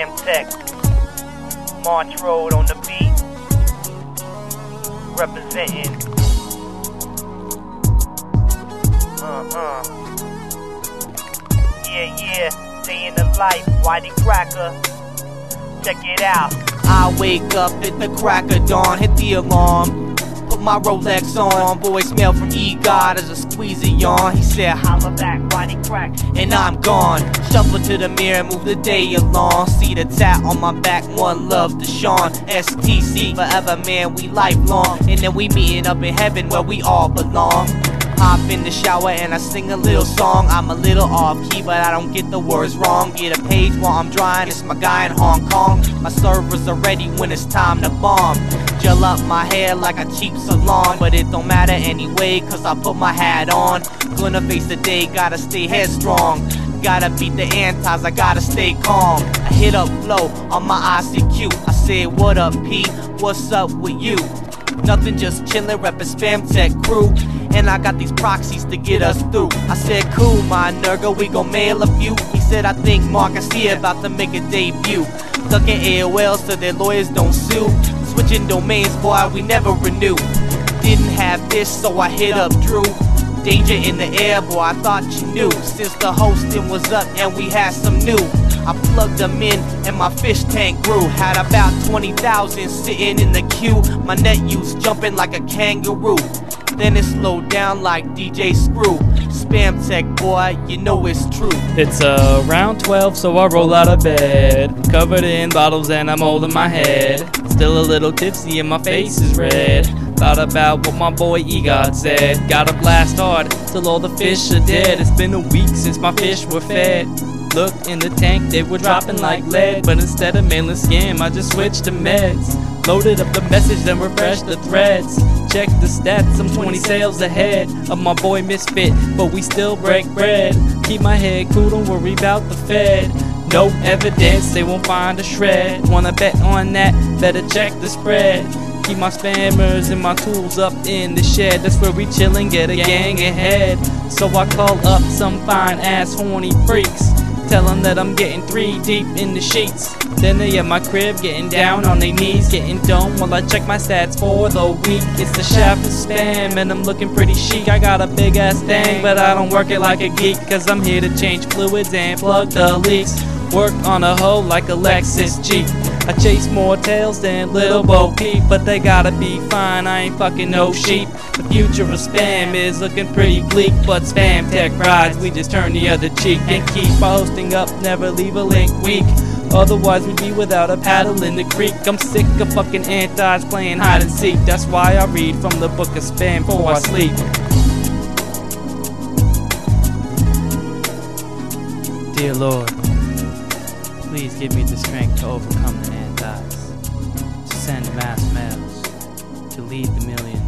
Spam Tech, March Road on the beat, representing. Yeah, day in the life, Whitey Cracker. Check it out. I wake up at the crack of dawn, hit the alarm, put my Rolex on. Voicemail from E-God as a squeezy yawn. He said, holla back, Whitey Crack, and I'm gone. Shuffle to the mirror, move the day along. See the tat on my back, one love Deshaun. STC, forever man, we lifelong. And then we meeting up in heaven where we all belong. Hop in the shower and I sing a little song. I'm a little off key, but I don't get the words wrong. Get a page while I'm drying, it's my guy in Hong Kong. My servers are ready when it's time to bomb. Gel up my hair like a cheap salon, but it don't matter anyway, cause I put my hat on. Gonna face the day, gotta stay headstrong. Gotta beat the antis, I gotta stay calm. I hit up Flow on my ICQ. I said, what up P, what's up with you? Nothing, just chillin', reppin' Spam Tech crew. And I got these proxies to get us through. I said, cool, my nigga, we gon' mail a few. He said, I think Marcus here about to make a debut. Ducking AOL so their lawyers don't sue. Switching domains, boy, we never renew. Didn't have this, so I hit up Drew. Danger in the air, boy, I thought you knew. Since the hosting was up and we had some new, I plugged them in and my fish tank grew. Had about 20,000 sitting in the queue. My net use jumping like a kangaroo. Then it slowed down like DJ Screw. Spam Tech, boy, you know it's true. It's around 12, so I roll out of bed, covered in bottles and I'm holding my head. Still a little tipsy and my face is red. Thought about what my boy E-God said. Gotta blast hard till all the fish are dead. It's been a week since my fish were fed. Looked in the tank, they were dropping like lead. But instead of mailing scam, I just switched to meds. Loaded up the message, then refreshed the threads. Check the stats, I'm 20 sales ahead of my boy Misfit, but we still break bread. Keep my head cool, don't worry about the Fed. No evidence, they won't find a shred. Wanna bet on that, better check the spread. Keep my spammers and my tools up in the shed. That's where we chillin', get a gang ahead. So I call up some fine ass horny freaks. Tell them that I'm getting 3 deep in the sheets. Then they at my crib getting down on their knees, getting dome while I check my stats for the week. It's the chef of Spam and I'm looking pretty chic. I got a big ass thing, but I don't work it like a geek, cause I'm here to change fluids and plug the leaks. Work on a hoe like a Lexus Jeep. I chase more tails than Little Bo Peep, but they gotta be fine, I ain't fucking no sheep. The future of Spam is looking pretty bleak, but Spam Tech rides, we just turn the other cheek. And keep our hosting up, never leave a link weak, otherwise we'd be without a paddle in the creek. I'm sick of fucking antis playing hide and seek. That's why I read from the book of Spam before I sleep. Dear Lord, please give me the strength to overcome the antis, to send mass mails, to lead the millions.